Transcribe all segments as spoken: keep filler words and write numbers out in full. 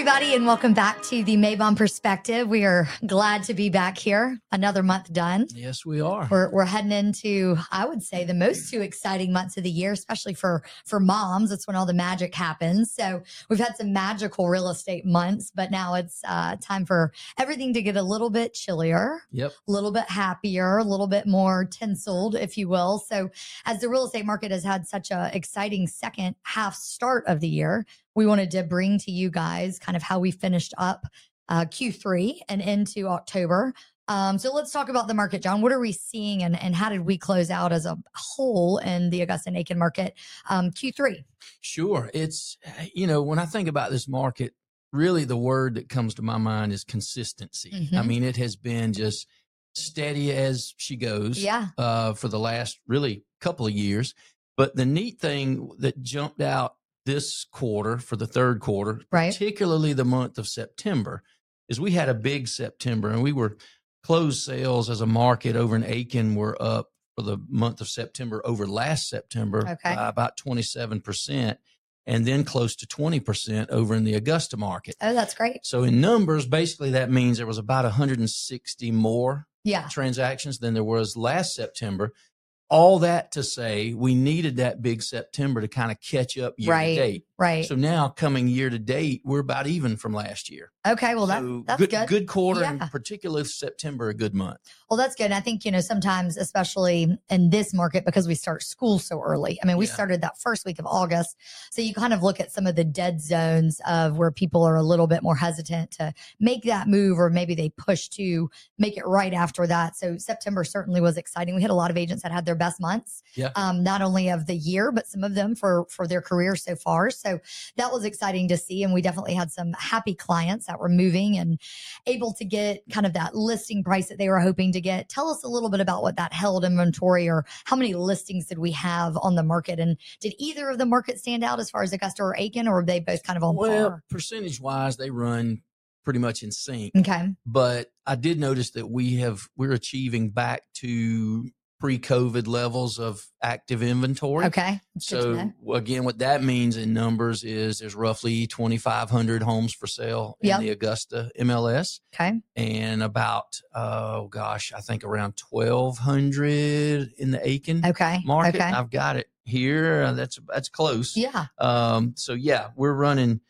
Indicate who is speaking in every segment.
Speaker 1: everybody, and welcome back to the Mabon Perspective. We are glad to be back here. Another month done.
Speaker 2: Yes, we are.
Speaker 1: We're we're heading into, I would say, the most two exciting months of the year, especially for for moms. That's when all the magic happens. So we've had some magical real estate months, but now it's uh, time for everything to get a little bit chillier,
Speaker 2: Yep.
Speaker 1: a little bit happier, a little bit more tinseled, if you will. So as the real estate market has had such a exciting second half start of the year, we wanted to bring to you guys kind of how we finished up uh, Q three and into October. Um, so let's talk about the market, John. What are we seeing, and, and how did we close out as a whole in the Augusta-Aiken market um, Q three?
Speaker 2: Sure. It's, you know, when I think about this market, really the word that comes to my mind is consistency.
Speaker 1: Mm-hmm.
Speaker 2: I mean, it has been just steady as she goes
Speaker 1: Yeah.
Speaker 2: uh, for the last really couple of years. But the neat thing that jumped out this quarter for the third quarter,
Speaker 1: Right.
Speaker 2: particularly the month of September, is we had a big September, and we were closed sales as a market over in Aiken were up for the month of September over last September
Speaker 1: Okay.
Speaker 2: by about twenty-seven percent, and then close to twenty percent over in the Augusta market.
Speaker 1: Oh, that's great.
Speaker 2: So in numbers, basically that means there was about one hundred sixty more
Speaker 1: Yeah.
Speaker 2: transactions than there was last September. All that to say, we needed that big September to kind of catch up year
Speaker 1: Right.
Speaker 2: to date.
Speaker 1: Right.
Speaker 2: So now coming year to date, we're about even from last year.
Speaker 1: Okay. Well, that,
Speaker 2: So
Speaker 1: that's
Speaker 2: good,
Speaker 1: good.
Speaker 2: good quarter,
Speaker 1: Yeah.
Speaker 2: and particularly September, a good month.
Speaker 1: Well, that's good. And I think, you know, sometimes, especially in this market, because we start school so early. I mean, we
Speaker 2: Yeah.
Speaker 1: started that first week of August. So you kind of look at some of the dead zones of where people are a little bit more hesitant to make that move, or maybe they push to make it right after that. So September certainly was exciting. We had a lot of agents that had their best months,
Speaker 2: Yeah.
Speaker 1: um, not only of the year, but some of them for, for their career so far. So that was exciting to see. And we definitely had some happy clients that were moving and able to get kind of that listing price that they were hoping to get. Tell us a little bit about what that held inventory, or how many listings did we have on the market? And did either of the markets stand out as far as Augusta or Aiken, or were they both kind of on
Speaker 2: Well,
Speaker 1: par?
Speaker 2: percentage wise, they run pretty much in sync.
Speaker 1: Okay.
Speaker 2: But I did notice that we have, we're achieving back to pre-COVID levels of active inventory.
Speaker 1: Okay. That's good to
Speaker 2: So
Speaker 1: know.
Speaker 2: again, what that means in numbers is there's roughly twenty-five hundred homes for sale in
Speaker 1: Yep.
Speaker 2: the Augusta M L S,
Speaker 1: Okay.
Speaker 2: and about, oh gosh, I think around twelve hundred in the Aiken
Speaker 1: Okay.
Speaker 2: market.
Speaker 1: Okay.
Speaker 2: I've got it here. Uh, That's, that's close.
Speaker 1: Yeah.
Speaker 2: Um, so yeah, we're running,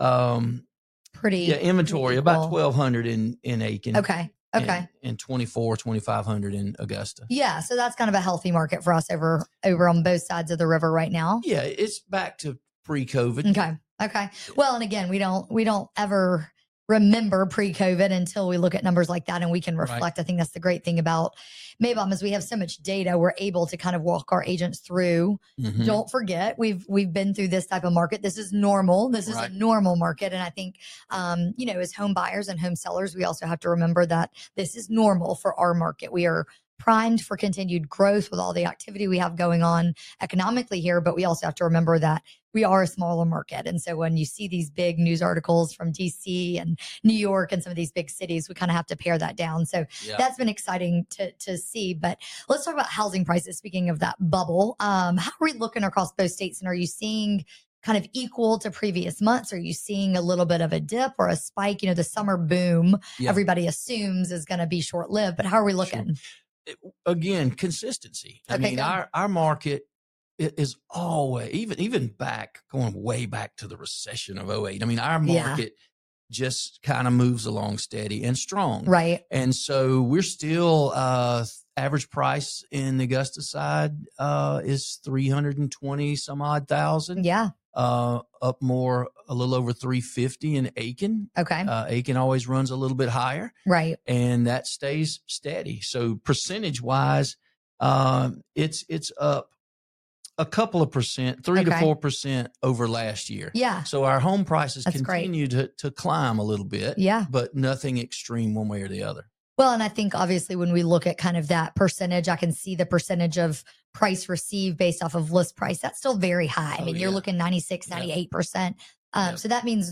Speaker 2: um,
Speaker 1: Pretty.
Speaker 2: yeah, inventory
Speaker 1: pretty
Speaker 2: about
Speaker 1: equal.
Speaker 2: twelve hundred in, in Aiken.
Speaker 1: Okay. Okay.
Speaker 2: And, and twenty-four, twenty-five hundred in Augusta.
Speaker 1: Yeah. So that's kind of a healthy market for us over, over on both sides of the river right now.
Speaker 2: Yeah, it's back to pre-COVID.
Speaker 1: Okay. Okay. Well, and again, we don't, we don't ever remember pre-COVID until we look at numbers like that and we can reflect.
Speaker 2: Right.
Speaker 1: I think that's the great thing about Mabon is we have so much data. We're able to kind of walk our agents through.
Speaker 2: Mhm.
Speaker 1: Don't forget, we've, we've been through this type of market. This is normal. This is
Speaker 2: Right.
Speaker 1: a normal market. And I think, um, you know, as home buyers and home sellers, we also have to remember that this is normal for our market. We are primed for continued growth with all the activity we have going on economically here, but we also have to remember that we are a smaller market. And so when you see these big news articles from D C and New York and some of these big cities, we kind of have to pare that down. So
Speaker 2: Yeah.
Speaker 1: that's been exciting to, to see. But let's talk about housing prices. Speaking of that bubble, um, how are we looking across both states? And are you seeing kind of equal to previous months? Are you seeing a little bit of a dip or a spike? You know, the summer boom,
Speaker 2: Yeah.
Speaker 1: everybody assumes is going to be short lived, but how are we looking?
Speaker 2: It- again, consistency. I
Speaker 1: Okay,
Speaker 2: mean,
Speaker 1: good.
Speaker 2: our, our market i- is always, even, even back, going way back to the recession of oh eight. I mean, our
Speaker 1: Yeah.
Speaker 2: market just kind of moves along steady and strong.
Speaker 1: Right.
Speaker 2: And so we're still, uh, average price in the Augusta side, uh, is three hundred twenty some odd thousand.
Speaker 1: Yeah.
Speaker 2: Uh, up more, a little over three fifty in Aiken.
Speaker 1: Okay.
Speaker 2: Uh, Aiken always runs a little bit higher,
Speaker 1: right.
Speaker 2: and that stays steady. So percentage wise, um, it's, it's up a couple of percent, three to
Speaker 1: Okay.
Speaker 2: four percent over last year.
Speaker 1: Yeah.
Speaker 2: So our home prices
Speaker 1: That's great.
Speaker 2: continue to, to climb a little bit,
Speaker 1: Yeah.
Speaker 2: but nothing extreme one way or the other.
Speaker 1: Well, and I think obviously when we look at kind of that percentage, I can see the percentage of price received based off of list price. That's still very high. I
Speaker 2: Oh,
Speaker 1: mean, you're
Speaker 2: yeah.
Speaker 1: looking ninety-six,
Speaker 2: Yep.
Speaker 1: ninety-eight percent. Um,
Speaker 2: Yep.
Speaker 1: So that means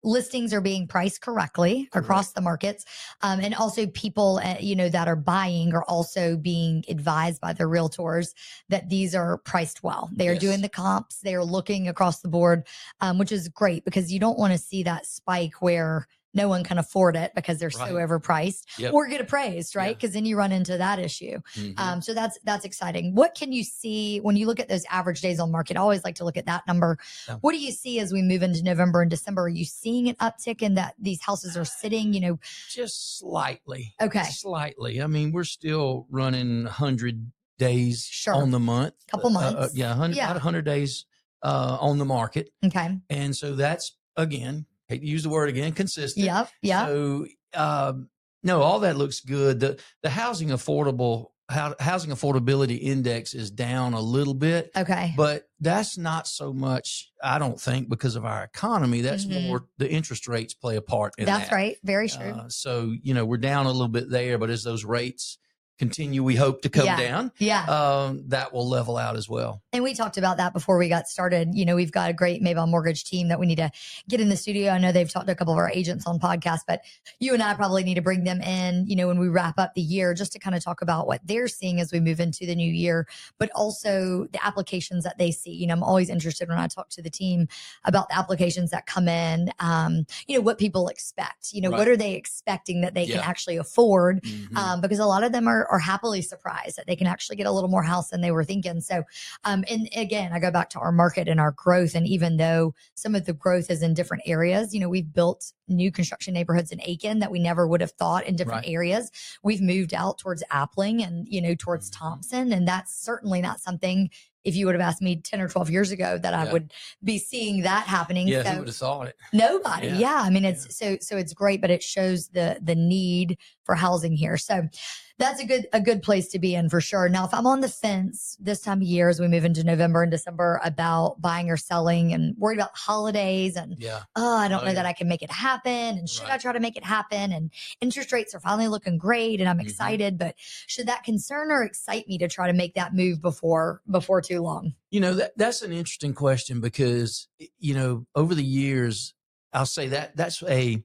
Speaker 1: listings are being priced correctly
Speaker 2: Correct.
Speaker 1: across the markets. Um, and also people, uh, you know, that are buying are also being advised by the realtors that these are priced well. They are
Speaker 2: Yes.
Speaker 1: doing the comps. They are looking across the board, um, which is great because you don't want to see that spike where no one can afford it because they're
Speaker 2: Right.
Speaker 1: so overpriced
Speaker 2: Yep.
Speaker 1: or get appraised, right?
Speaker 2: Yeah.
Speaker 1: Because then you run into that issue.
Speaker 2: Mhm.
Speaker 1: Um, so that's that's exciting. What can you see when you look at those average days on market? I always like to look at that number.
Speaker 2: Yeah.
Speaker 1: What do you see as we move into November and December? Are you seeing an uptick in that these houses are sitting, you know?
Speaker 2: Just slightly.
Speaker 1: Okay.
Speaker 2: Slightly. I mean, we're still running one hundred days
Speaker 1: Sure.
Speaker 2: on the month.
Speaker 1: Couple
Speaker 2: Uh, uh,
Speaker 1: months.
Speaker 2: yeah, one hundred,
Speaker 1: Yeah.
Speaker 2: about one hundred days uh, on the market.
Speaker 1: Okay.
Speaker 2: And so that's, again, hate to use the word again, consistent.
Speaker 1: Yep. Yep.
Speaker 2: So, um, no, all that looks good. The the housing affordable how, housing affordability index is down a little bit,
Speaker 1: Okay.
Speaker 2: but that's not so much, I don't think, because of our economy. That's
Speaker 1: Mhm.
Speaker 2: more the interest rates play a part in
Speaker 1: That's
Speaker 2: that.
Speaker 1: right. Very true.
Speaker 2: Uh, so, you know, we're down a little bit there, but as those rates continue, we hope to come
Speaker 1: Yeah.
Speaker 2: down,
Speaker 1: Yeah.
Speaker 2: um, that will level out as well.
Speaker 1: And we talked about that before we got started. You know, we've got a great Maybell Mortgage team that we need to get in the studio. I know they've talked to a couple of our agents on podcasts, but you and I probably need to bring them in, you know, when we wrap up the year, just to kind of talk about what they're seeing as we move into the new year, but also the applications that they see. You know, I'm always interested when I talk to the team about the applications that come in, um, you know, what people expect, you know,
Speaker 2: Right.
Speaker 1: what are they expecting that they
Speaker 2: Yeah.
Speaker 1: can actually afford?
Speaker 2: Mhm.
Speaker 1: Um, because a lot of them are, are happily surprised that they can actually get a little more house than they were thinking. So, um, and again, I go back to our market and our growth. And even though some of the growth is in different areas, you know, we've built new construction neighborhoods in Aiken that we never would have thought in different
Speaker 2: Right.
Speaker 1: areas. We've moved out towards Appling and, you know, towards
Speaker 2: Mhm.
Speaker 1: Thompson. And that's certainly not something, if you would have asked me ten or twelve years ago, that I
Speaker 2: Yeah.
Speaker 1: would be seeing that happening.
Speaker 2: Yeah,
Speaker 1: So
Speaker 2: who would have thought it?
Speaker 1: nobody.
Speaker 2: Yeah.
Speaker 1: Yeah. I mean, it's so, so it's great, but it shows the, the need for housing here. So that's a good, a good place to be in for sure. Now, if I'm on the fence this time of year, as we move into November and December about buying or selling and worried about holidays and,
Speaker 2: Yeah.
Speaker 1: oh, I don't
Speaker 2: Oh,
Speaker 1: know
Speaker 2: yeah.
Speaker 1: that I can make it happen. And should I
Speaker 2: Right.
Speaker 1: try to make it happen? And interest rates are finally looking great and I'm
Speaker 2: Mhm.
Speaker 1: excited, but should that concern or excite me to try to make that move before, before too long?
Speaker 2: You know, that that's an interesting question because, you know, over the years, I'll say that that's a,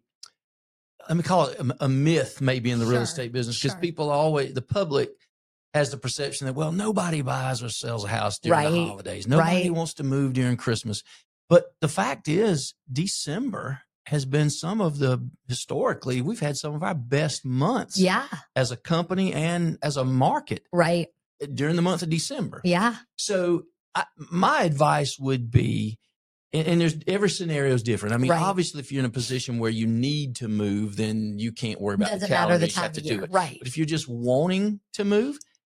Speaker 2: let me call it a, a myth maybe in the real
Speaker 1: Sure,
Speaker 2: estate business because
Speaker 1: sure.
Speaker 2: people always, the public has the perception that, well, nobody buys or sells a house during the
Speaker 1: Right,
Speaker 2: holidays. Nobody
Speaker 1: right.
Speaker 2: wants to move during Christmas. But the fact is, December has been some of the, historically, we've had some of our best months
Speaker 1: Yeah.
Speaker 2: as a company and as a market
Speaker 1: Right.
Speaker 2: during the month of December.
Speaker 1: Yeah.
Speaker 2: So I, my advice would be, and, and there's every scenario is different. I mean,
Speaker 1: Right.
Speaker 2: obviously, if you're in a position where you need to move, then you can't worry about
Speaker 1: Doesn't
Speaker 2: the
Speaker 1: matter
Speaker 2: calendar.
Speaker 1: the
Speaker 2: You just
Speaker 1: time
Speaker 2: have to
Speaker 1: of
Speaker 2: do
Speaker 1: year.
Speaker 2: it.
Speaker 1: Right.
Speaker 2: But if you're just wanting to move,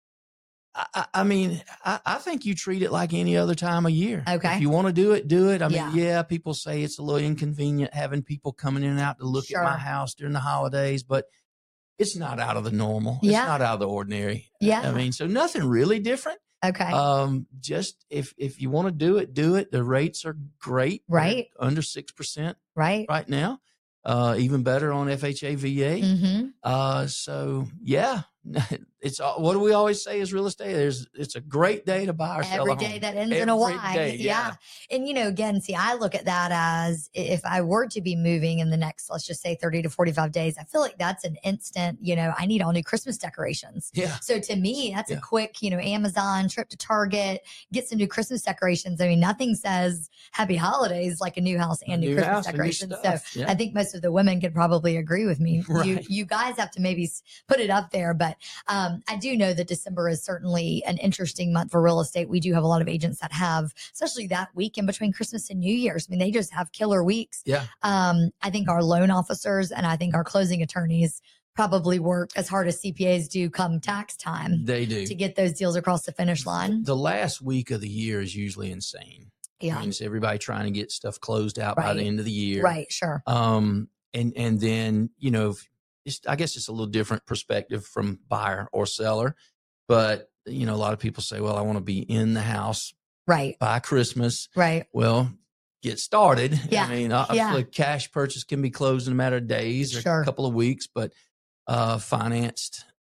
Speaker 2: I, I, I mean, I, I think you treat it like any other time of year.
Speaker 1: Okay.
Speaker 2: If you want to do it, do it. I mean,
Speaker 1: Yeah.
Speaker 2: yeah, people say it's a little inconvenient having people coming in and out to look
Speaker 1: Sure.
Speaker 2: at my house during the holidays, but it's not out of the normal.
Speaker 1: Yeah.
Speaker 2: It's not out of the ordinary.
Speaker 1: Yeah.
Speaker 2: I mean, so nothing really different.
Speaker 1: Okay.
Speaker 2: Um, just if if you want to do it, do it. The rates are great, They're
Speaker 1: Right.
Speaker 2: under six percent
Speaker 1: right.
Speaker 2: right now. Uh, even better on F H A V A.
Speaker 1: Mm-hmm.
Speaker 2: Uh, so yeah, it's all- what do we always say is real estate? There's it's a great day to buy or sell
Speaker 1: Every
Speaker 2: a
Speaker 1: day
Speaker 2: home.
Speaker 1: that ends in a
Speaker 2: Every
Speaker 1: Y.
Speaker 2: day,
Speaker 1: yeah. And, you know, again, see, I look at that as i- if I were to be moving in the next, let's just say thirty to forty-five days, I feel like that's an instant, you know, I need all new Christmas decorations.
Speaker 2: Yeah.
Speaker 1: So to me, that's
Speaker 2: Yeah.
Speaker 1: a quick, you know, Amazon trip to Target, get some new Christmas decorations. I mean, nothing says happy holidays like a new house and new,
Speaker 2: New
Speaker 1: Christmas
Speaker 2: house and new
Speaker 1: decorations. So
Speaker 2: stuff. Yeah.
Speaker 1: I think most of the women could probably agree with me. You,
Speaker 2: Right.
Speaker 1: you guys have to maybe s- put it up there, but um, I do know that December is certainly an interesting month for real estate. We do have a lot of agents that have, especially that week in between Christmas and New Year's. I mean, they just have killer weeks.
Speaker 2: Yeah.
Speaker 1: Um, I think our loan officers and I think our closing attorneys probably work as hard as C P As do come tax time
Speaker 2: They do.
Speaker 1: to get those deals across the finish line.
Speaker 2: The last week of the year is usually insane.
Speaker 1: Yeah.
Speaker 2: I mean, it's everybody trying to get stuff closed out by
Speaker 1: Right.
Speaker 2: the end of the year.
Speaker 1: Right. Sure.
Speaker 2: Um, and, and then, you know, if it's, I guess it's a little different perspective from buyer or seller, but, you know, a lot of people say, well, I want to be in the house
Speaker 1: Right.
Speaker 2: by Christmas.
Speaker 1: Right.
Speaker 2: Well, get started.
Speaker 1: Yeah.
Speaker 2: I mean, obviously
Speaker 1: Yeah.
Speaker 2: cash purchase can be closed in a matter of days or
Speaker 1: Sure.
Speaker 2: a couple of weeks, but, uh, financed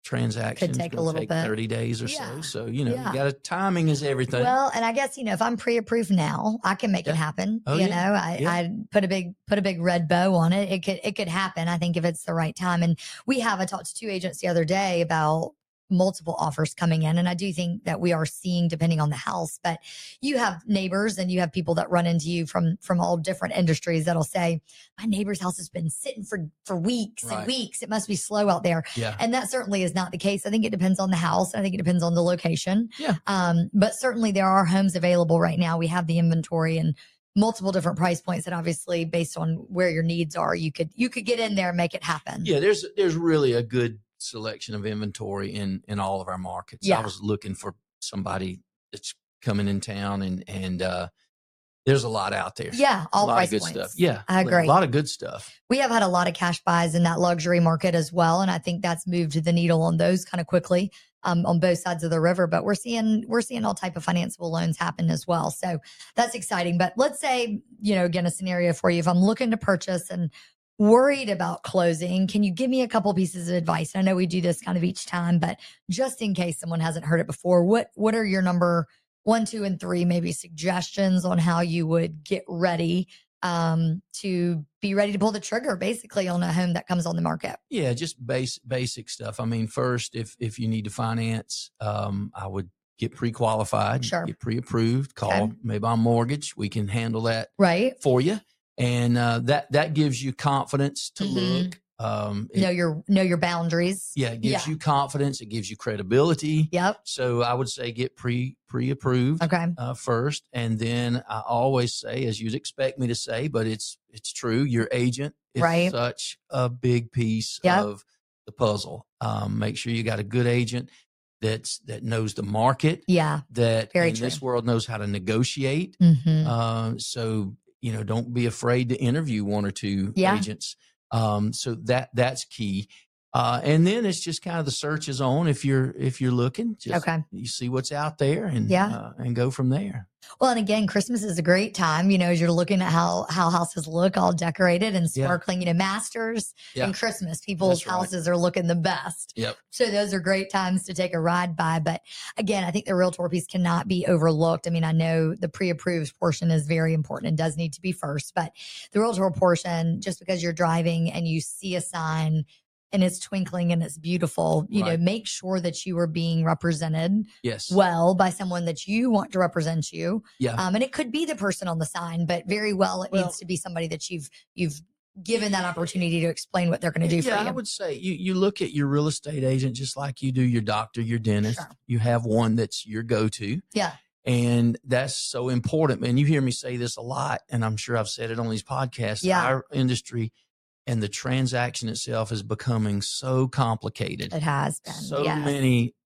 Speaker 2: transactions
Speaker 1: take a
Speaker 2: will
Speaker 1: little
Speaker 2: take
Speaker 1: bit.
Speaker 2: thirty days or
Speaker 1: Yeah.
Speaker 2: so. So, you know,
Speaker 1: Yeah.
Speaker 2: you got to, timing is everything.
Speaker 1: Well, and I guess, you know, if I'm pre-approved now, I can make
Speaker 2: Yeah.
Speaker 1: it happen.
Speaker 2: Oh,
Speaker 1: you
Speaker 2: yeah.
Speaker 1: know, I,
Speaker 2: Yeah.
Speaker 1: I put a big, put a big red bow on it. It could, it could happen. I think if it's the right time. And we have, I talked to two agents the other day about multiple offers coming in. And I do think that we are seeing, depending on the house, but you have neighbors and you have people that run into you from, from all different industries that'll say, my neighbor's house has been sitting for, for weeks
Speaker 2: Right.
Speaker 1: and weeks. It must be slow out there.
Speaker 2: Yeah.
Speaker 1: And that certainly is not the case. I think it depends on the house. I think it depends on the location.
Speaker 2: Yeah.
Speaker 1: Um, but certainly there are homes available right now. We have the inventory and multiple different price points that obviously based on where your needs are, you could, you could get in there and make it happen.
Speaker 2: Yeah. There's, there's really a good selection of inventory in, in all of our markets.
Speaker 1: Yeah.
Speaker 2: I was looking for somebody that's coming in town and, and, uh, there's a lot out there.
Speaker 1: Yeah. All
Speaker 2: a lot
Speaker 1: price
Speaker 2: of good
Speaker 1: points.
Speaker 2: stuff. Yeah.
Speaker 1: I agree.
Speaker 2: A lot of good stuff.
Speaker 1: We have had a lot of cash buys in that luxury market as well. And I think that's moved the needle on those kind of quickly, um, on both sides of the river, but we're seeing, we're seeing all type of financeable loans happen as well. So that's exciting. But let's say, you know, again, a scenario for you, if I'm looking to purchase and worried about closing, can you give me a couple pieces of advice? I know we do this kind of each time, but just in case someone hasn't heard it before, what, what are your number one, two, and three, maybe suggestions on how you would get ready um, to be ready to pull the trigger basically on a home that comes on the market?
Speaker 2: Yeah, just base basic stuff. I mean, first, if if you need to finance, um, I would get pre-qualified,
Speaker 1: Sure.
Speaker 2: get pre-approved, call
Speaker 1: Okay.
Speaker 2: Maybaum Mortgage. We can handle that
Speaker 1: Right.
Speaker 2: for you. And uh, that that gives you confidence to
Speaker 1: Mhm.
Speaker 2: look. Um, it-
Speaker 1: Know your, know your boundaries.
Speaker 2: yeah, it gives
Speaker 1: Yeah.
Speaker 2: you confidence. It gives you credibility.
Speaker 1: Yep.
Speaker 2: So I would say get pre pre-approved
Speaker 1: Okay.
Speaker 2: uh, first, and then I always say, as you'd expect me to say, but it's it's true. Your agent is
Speaker 1: Right.
Speaker 2: such a big piece
Speaker 1: Yep.
Speaker 2: of the puzzle. Um, make sure you got a good agent that's that knows the market,
Speaker 1: Yeah.
Speaker 2: that
Speaker 1: Very
Speaker 2: in
Speaker 1: true.
Speaker 2: this world knows how to negotiate.
Speaker 1: Mm-hmm.
Speaker 2: Uh, so you know, don't be afraid to interview one or two
Speaker 1: Yeah.
Speaker 2: agents. Um, so that that's key. Uh, and then it's just kind of the search is on if you're if you're looking. Just,
Speaker 1: Okay.
Speaker 2: you see what's out there and
Speaker 1: Yeah.
Speaker 2: uh, and go from there.
Speaker 1: Well, and again, Christmas is a great time, you know, as you're looking at how, how houses look all decorated and
Speaker 2: Yeah.
Speaker 1: sparkling, you know, Masters
Speaker 2: Yeah.
Speaker 1: and Christmas, people's
Speaker 2: That's right.
Speaker 1: houses are looking the best.
Speaker 2: Yep.
Speaker 1: So those are great times to take a ride by. But again, I think the Realtor piece cannot be overlooked. I mean, I know the pre-approved portion is very important and does need to be first, but the Realtor portion, just because you're driving and you see a sign and it's twinkling and it's beautiful, you know,
Speaker 2: Right.
Speaker 1: make sure that you are being represented
Speaker 2: Yes.
Speaker 1: well by someone that you want to represent you.
Speaker 2: Yeah.
Speaker 1: Um, and it could be the person on the sign, but very well, it
Speaker 2: Well-
Speaker 1: needs to be somebody that you've, you've given that opportunity to explain what they're going to do
Speaker 2: yeah,
Speaker 1: for you.
Speaker 2: I would say you you look at your real estate agent just like you do your doctor, your dentist.
Speaker 1: Sure.
Speaker 2: You have one that's your go-to.
Speaker 1: Yeah.
Speaker 2: And that's so important. And you hear me say this a lot, and I'm sure I've said it on these podcasts.
Speaker 1: Yeah.
Speaker 2: Our industry and the transaction itself is becoming so complicated.
Speaker 1: It has been.
Speaker 2: So
Speaker 1: yes.
Speaker 2: many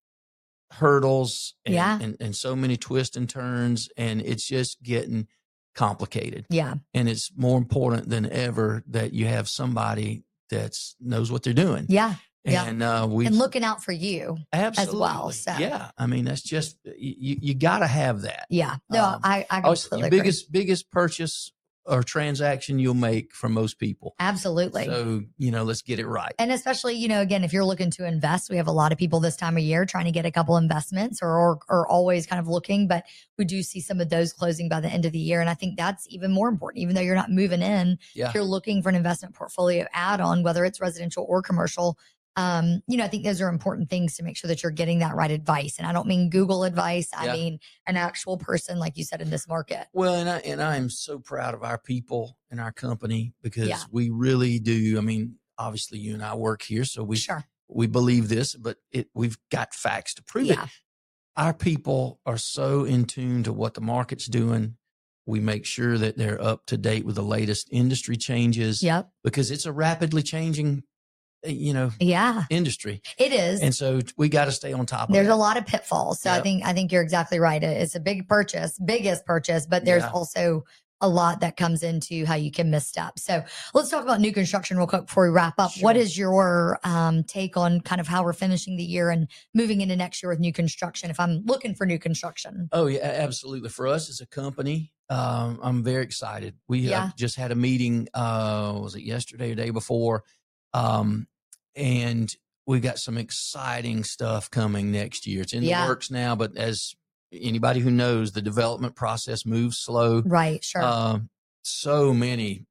Speaker 2: hurdles and,
Speaker 1: Yeah.
Speaker 2: and, and so many twists and turns, and it's just getting complicated.
Speaker 1: Yeah.
Speaker 2: And it's more important than ever that you have somebody that's knows what they're doing.
Speaker 1: Yeah. yeah.
Speaker 2: And uh, we
Speaker 1: And looking out for you.
Speaker 2: absolutely
Speaker 1: well, so.
Speaker 2: yeah. I mean, that's just you. You got to have that.
Speaker 1: Yeah. No,
Speaker 2: Um,
Speaker 1: I, I
Speaker 2: Oh, it's
Speaker 1: completely
Speaker 2: the
Speaker 1: agree.
Speaker 2: biggest biggest purchase or transaction you'll make from most people.
Speaker 1: Absolutely.
Speaker 2: So you know, let's get it right.
Speaker 1: And especially, you know, again, if you're looking to invest, we have a lot of people this time of year trying to get a couple investments or, or, or always kind of looking, but we do see some of those closing by the end of the year. And I think that's even more important, even though you're not moving in,
Speaker 2: Yeah.
Speaker 1: if you're looking for an investment portfolio add on, whether it's residential or commercial. Um, you know, I think those are important things to make sure that you're getting that right advice. And I don't mean Google advice. I
Speaker 2: Yeah.
Speaker 1: mean an actual person, like you said, in this market.
Speaker 2: Well, and I and I am so proud of our people and our company because
Speaker 1: Yeah.
Speaker 2: we really do. I mean, obviously, you and I work here, so we
Speaker 1: Sure.
Speaker 2: we believe this, but it we've got facts to prove
Speaker 1: Yeah.
Speaker 2: it. Our people are so in tune to what the market's doing. We make sure that they're up to date with the latest industry changes
Speaker 1: Yep.
Speaker 2: because it's a rapidly changing, uh, you know,
Speaker 1: Yeah,
Speaker 2: industry.
Speaker 1: it is.
Speaker 2: And so we got to stay on top of
Speaker 1: There's
Speaker 2: it.
Speaker 1: a lot of pitfalls. So I
Speaker 2: Yep.
Speaker 1: think I think you're exactly right. It- It's a big purchase, biggest purchase, but there's
Speaker 2: Yeah.
Speaker 1: also a lot that comes into how you can misstep. So let's talk about new construction real quick before we wrap up.
Speaker 2: Sure.
Speaker 1: What is your um, take on kind of how we're finishing the year and moving into next year with new construction? If I'm looking for new construction,
Speaker 2: Oh yeah, absolutely. For us as a company, um, I'm very excited. We
Speaker 1: Yeah.
Speaker 2: uh, just had a meeting. Uh, was it yesterday or day before? Um, and we got some exciting stuff coming next year. It's in
Speaker 1: Yeah.
Speaker 2: the works now, but as anybody who knows, the development process moves slow.
Speaker 1: Right. Sure.
Speaker 2: Uh, so many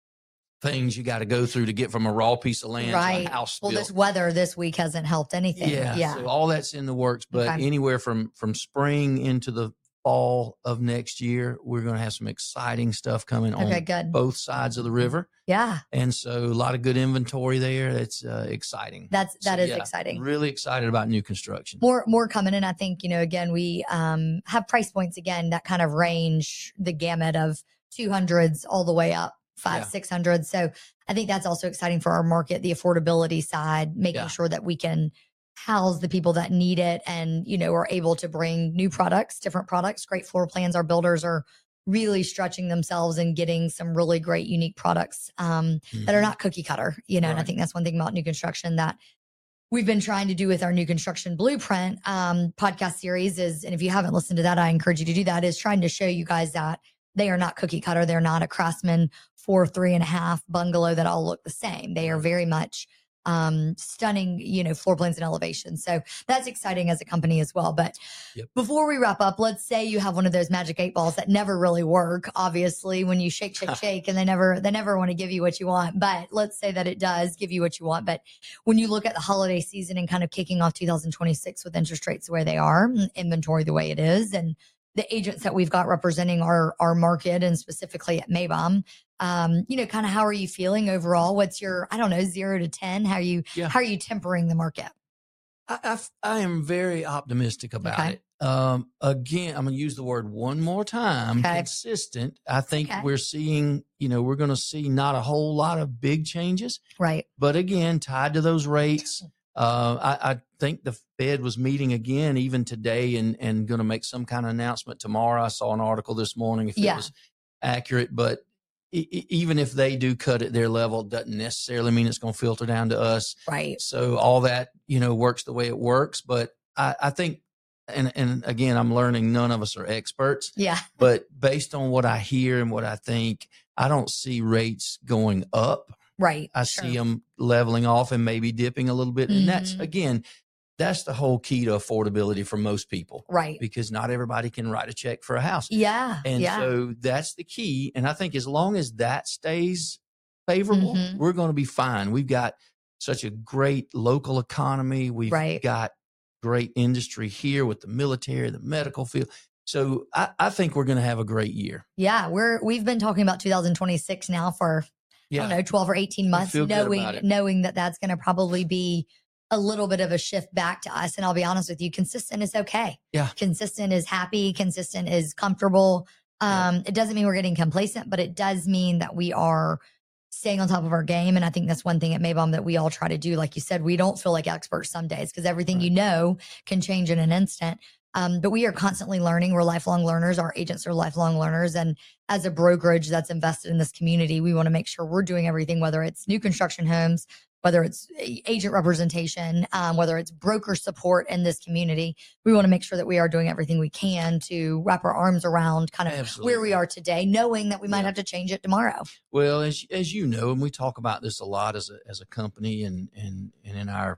Speaker 2: things you got to go through to get from a raw piece of land
Speaker 1: right.
Speaker 2: to a house
Speaker 1: well,
Speaker 2: built.
Speaker 1: this weather this week hasn't helped anything.
Speaker 2: Yeah,
Speaker 1: Yeah.
Speaker 2: so all that's in the works, but
Speaker 1: Okay.
Speaker 2: anywhere from from spring into the fall of next year, we're going to have some exciting stuff coming
Speaker 1: Okay,
Speaker 2: on
Speaker 1: good.
Speaker 2: both sides of the river.
Speaker 1: Yeah.
Speaker 2: And so a lot of good inventory there. That's uh, exciting.
Speaker 1: That's, that
Speaker 2: So,
Speaker 1: is
Speaker 2: yeah,
Speaker 1: exciting.
Speaker 2: Really excited about new construction.
Speaker 1: More, more coming in. I think, you know, again, we um, have price points again that kind of range the gamut of two hundreds all the way up five,
Speaker 2: Yeah.
Speaker 1: six hundred. So I think that's also exciting for our market, the affordability side, making
Speaker 2: Yeah.
Speaker 1: sure that we can house the people that need it and, you know, are able to bring new products, different products, great floor plans. Our builders are really stretching themselves and getting some really great, unique products um,
Speaker 2: Mhm.
Speaker 1: that are not cookie cutter, you know, and I
Speaker 2: Right.
Speaker 1: think that's one thing about new construction that we've been trying to do with our new construction blueprint um, podcast series is, and if you haven't listened to that, I encourage you to do that, is trying to show you guys that they are not cookie cutter. They're not a Craftsman four, three and a half bungalow that all look the same. They are very much um, stunning, you know, floor plans and elevations. So that's exciting as a company as well. But
Speaker 2: Yep.
Speaker 1: before we wrap up, let's say you have one of those magic eight balls that never really work, obviously, when you shake, shake, shake, and they never, they never want to give you what you want. But let's say that it does give you what you want. But when you look at the holiday season and kind of kicking off two thousand twenty-six with interest rates the way they are, inventory the way it is, and the agents that we've got representing our, our market and specifically at Maybom, um, you know, kind of how are you feeling overall? What's your, I don't know, zero to ten? How are you,
Speaker 2: Yeah.
Speaker 1: how are you tempering the market?
Speaker 2: I, I f- I am very optimistic about
Speaker 1: Okay.
Speaker 2: it. Um, again, I'm going to use the word one more time,
Speaker 1: Okay.
Speaker 2: consistent. I think
Speaker 1: Okay.
Speaker 2: we're seeing, you know, we're going to see not a whole lot of big changes,
Speaker 1: Right.
Speaker 2: but again, tied to those rates. Uh, I, I think the Fed was meeting again, even today, and, and going to make some kind of announcement tomorrow. I saw an article this morning, if
Speaker 1: Yeah.
Speaker 2: it was accurate, but e- e- even if they do cut at their level, doesn't necessarily mean it's going to filter down to us.
Speaker 1: Right.
Speaker 2: So all that, you know, works the way it works. But I, I think, and, and again, I'm learning none of us are experts,
Speaker 1: Yeah.
Speaker 2: but based on what I hear and what I think, I don't see rates going up.
Speaker 1: Right.
Speaker 2: I
Speaker 1: Sure.
Speaker 2: see them leveling off and maybe dipping a little bit. And that's,
Speaker 1: Mhm.
Speaker 2: again, that's the whole key to affordability for most people,
Speaker 1: Right.
Speaker 2: because not everybody can write a check for a house.
Speaker 1: Yeah.
Speaker 2: And
Speaker 1: yeah.
Speaker 2: so that's the key. And I think as long as that stays favorable,
Speaker 1: Mhm.
Speaker 2: we're going to be fine. We've got such a great local economy. We've
Speaker 1: Right.
Speaker 2: got great industry here with the military, the medical field. So I, I think we're going to have a great year.
Speaker 1: Yeah. We're, we've been talking about two thousand twenty-six now for,
Speaker 2: Yeah.
Speaker 1: I don't know, twelve or eighteen months,
Speaker 2: feel good about
Speaker 1: knowing,
Speaker 2: it.
Speaker 1: knowing that that's going to probably be a little bit of a shift back to us. And I'll be honest with you, consistent is okay.
Speaker 2: Yeah.
Speaker 1: Consistent is happy. Consistent is comfortable. Um, It doesn't mean we're getting complacent, but it does mean that we are staying on top of our game. And I think that's one thing at Maybom that we all try to do. Like you said, we don't feel like experts some days because everything
Speaker 2: Right.
Speaker 1: you know can change in an instant. Um, but we are constantly learning. We're lifelong learners. Our agents are lifelong learners. And as a brokerage that's invested in this community, we want to make sure we're doing everything, whether it's new construction homes, whether it's agent representation, um, whether it's broker support in this community. We want to make sure that we are doing everything we can to wrap our arms around kind of
Speaker 2: Absolutely.
Speaker 1: where we are today, knowing that we might
Speaker 2: Yeah.
Speaker 1: have to change it tomorrow.
Speaker 2: Well, as as you know, and we talk about this a lot as a as a company, and and and in our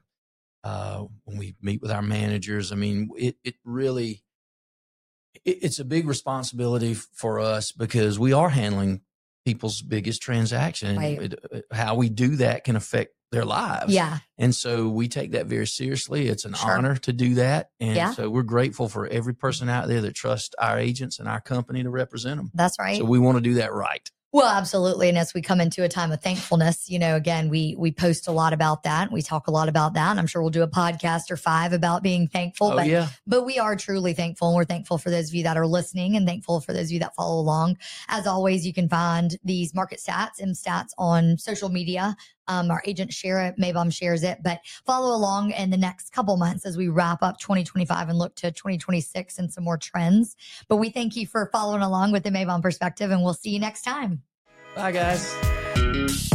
Speaker 2: uh, when we meet with our managers, I mean, it it really it, it's a big responsibility for us because we are handling people's biggest transaction.
Speaker 1: Right.
Speaker 2: It, it, how we do that can affect their lives.
Speaker 1: Yeah.
Speaker 2: And so we take that very seriously. It's an
Speaker 1: Sure.
Speaker 2: honor to do that. And
Speaker 1: Yeah.
Speaker 2: so we're grateful for every person out there that trusts our agents and our company to represent them.
Speaker 1: That's right.
Speaker 2: So we want to do that right.
Speaker 1: Well, absolutely. And as we come into a time of thankfulness, you know, again, we we post a lot about that. We talk a lot about that. And I'm sure we'll do a podcast or five about being thankful.
Speaker 2: Oh,
Speaker 1: but
Speaker 2: yeah.
Speaker 1: but we are truly thankful. And we're thankful for those of you that are listening and thankful for those of you that follow along. As always, you can find these market stats and stats on social media. Um, our agents share it, Maybom shares it, but follow along in the next couple months as we wrap up twenty twenty-five and look to twenty twenty-six and some more trends. But we thank you for following along with the Maybom perspective, and we'll see you next time.
Speaker 2: Bye, guys.